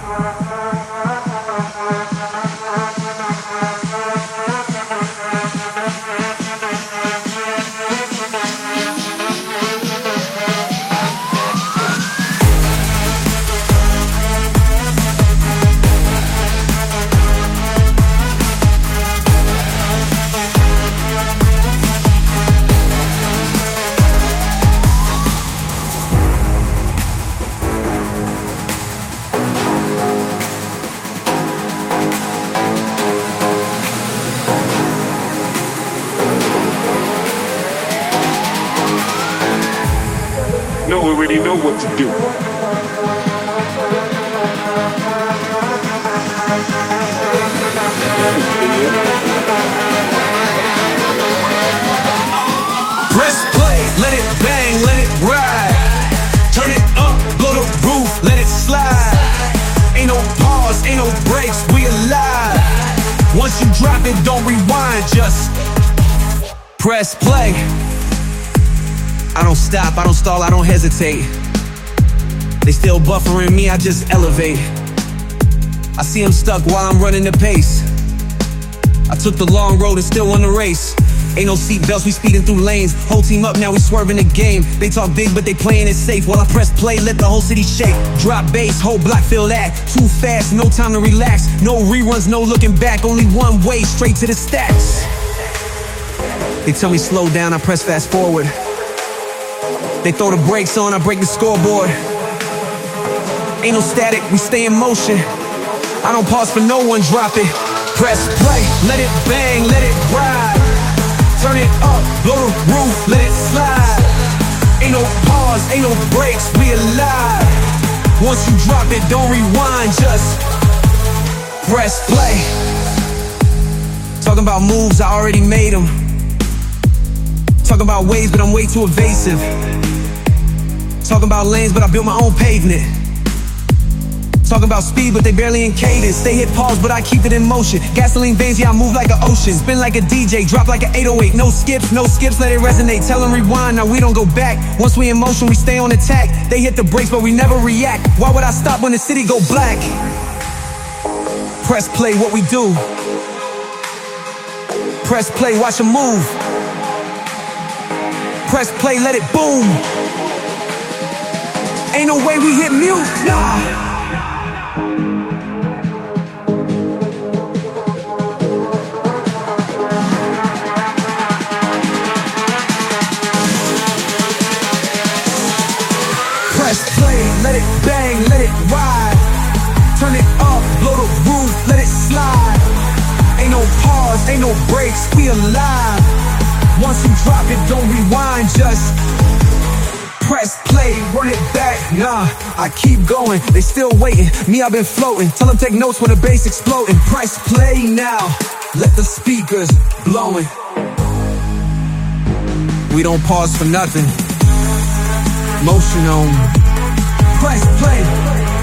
Already know what to do. Press play, let it bang, let it ride. Turn it up, blow the roof, let it slide. Ain't no pause, ain't no breaks, we alive. Once you drop it, don't rewind, just press play. I don't stop, I don't stall, I don't hesitate. They still buffering me, I just elevate. I see them stuck while I'm running the pace. I took the long road and still won the race. Ain't no seat belts, we speeding through lanes. Whole team up, now we swerving the game. They talk big, but they playing it safe. While I press play, let the whole city shake. Drop bass, whole block feel that. Too fast, no time to relax. No reruns, no looking back. Only one way, straight to the stats. They tell me slow down, I press fast forward. They throw the brakes on, I break the scoreboard. Ain't no static, we stay in motion. I don't pause for no one, drop it. Press play, let it bang, let it ride. Turn it up, blow the roof, let it slide. Ain't no pause, ain't no breaks, we alive. Once you drop it, don't rewind, just press play. Talking about moves, I already made them. Talking about waves, but I'm way too evasive. Talking about lanes, but I built my own pavement. Talking about speed, but they barely in cadence. They hit pause, but I keep it in motion. Gasoline veins, yeah, I move like an ocean. Spin like a DJ, drop like an 808. No skips, let it resonate. Tell them rewind, now we don't go back. Once we in motion, we stay on attack. They hit the brakes, but we never react. Why would I stop when the city go black? Press play, what we do. Press play, watch them move. Press play, let it boom. Ain't no way we hit mute, nah. Press play, let it bang, let it ride. Turn it up, blow the roof, let it slide. Ain't no pause, ain't no breaks, we alive. Once you drop it, don't rewind, just press play, run it back, nah, I keep going, they still waiting, me I've been floating, tell them take notes when the bass exploding, press play now, let the speakers blowing. We don't pause for nothing, motion on, press play.